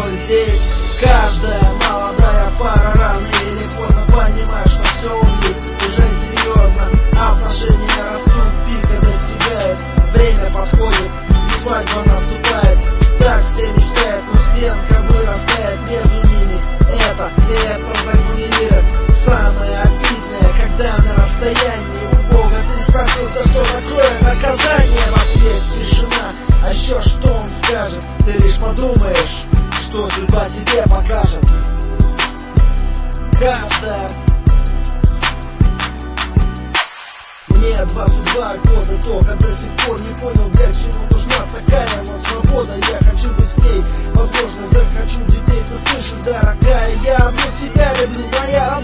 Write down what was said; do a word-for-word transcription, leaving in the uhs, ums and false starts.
ноль девять. Каждая молодая пара рано или поздно понимает, что все у них уже серьезно. Отношения растут, пика достигает, время подходит и свадьба наступает. Так все мечтают, но стенка вырастает между ними. Это и это загунирует. Самое обидное, когда на расстоянии у Бога ты спросил, за что такое наказание. В ответ тишина, а еще что он скажет? Ты лишь подумаешь, что судьба тебе покажет. Каждая. Мне двадцать два года, только до сих пор не понял, для чего нужна такая вот свобода. Я хочу быть с ней, возможно, захочу детей. Ты слышишь, дорогая, я обнял тебя, люблю, моя